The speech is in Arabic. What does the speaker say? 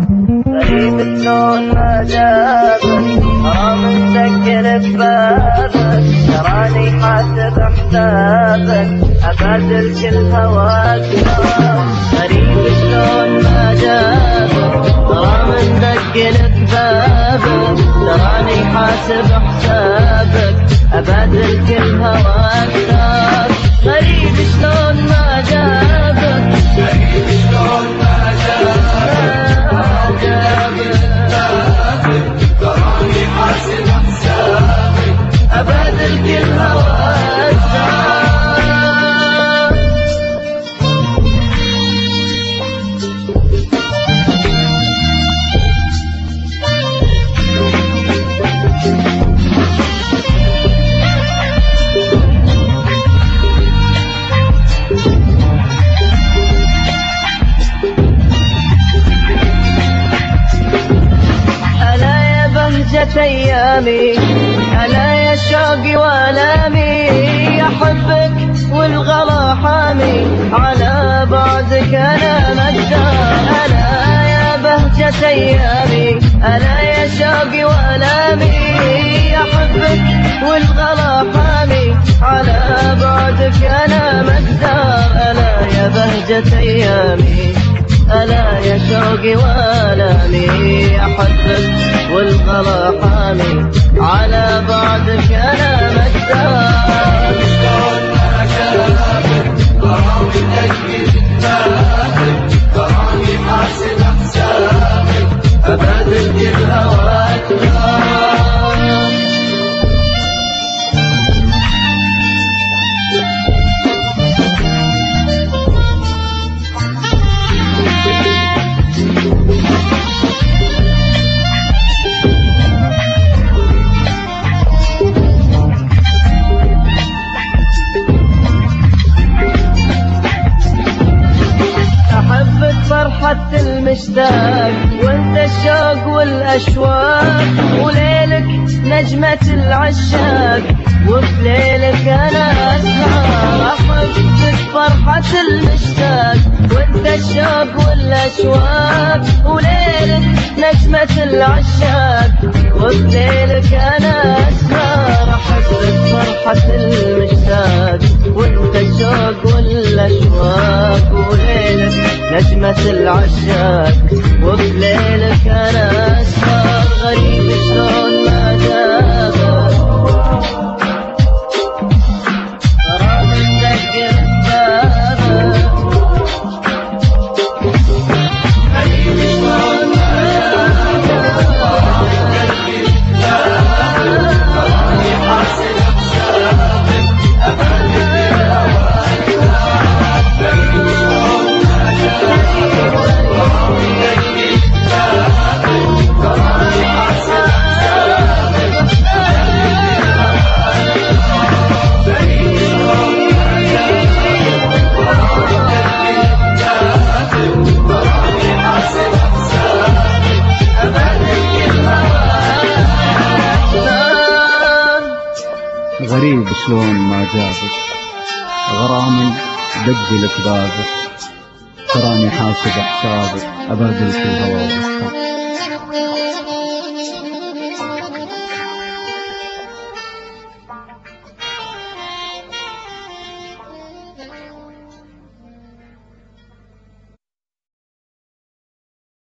غريب شلون ما جابك، حرام مسكر ببابك، تراني حاسب حسابك، ابادل كل هواك. غريب شلون ما جابك، حرام مسكر ببابك، تراني حاسب حسابك، ابادل كل هواك. غريب شلون ما جابك، غريب شلون ما جابك، تراني حاسب حسابك، ابادل كل هواك. أيامي ألا يا شوقي وآلامي، أحبك والغلا حامي، على بعدك أنا مقدار. ألا يا بهجة أيامي ألا يا شوقي وآلامي، أحبك والغلا حامي، على بعدك أنا مقدار. ألا يا بهجة أيامي ألا يا شوقي وآلامي، أحبك والغلا حامي، على بعدك أنا مقدار. شلون ما جابك، غرامي أجمل بابك، تراني حاسب حسابك، أبادل كل هواك. فرحة المشتاق وانت الشوق والاشواق، وليلك نجمة العشاق، وفي ليلك انا اسهر. احبك فرحة المشتاق وانت الشوق والاشواق، وليلك نجمة العشاق، وفي ليلك انا اسهر. احبك فرحة المشتاق وانت الشوق والاشواق، وليلك نجمة العشاق، وفي ليلك أنا أسهر. غريب شلون ما جابك، غرام مسكر ببابك، غريب شلون ما جابك، تراني حاسب حسابك، أبادل هواك. غريب شلون ما جابك، غريب شلون ما جابك، غرامي بدلك بابك، تراني حاسب حسابك، أبادل كل هواك.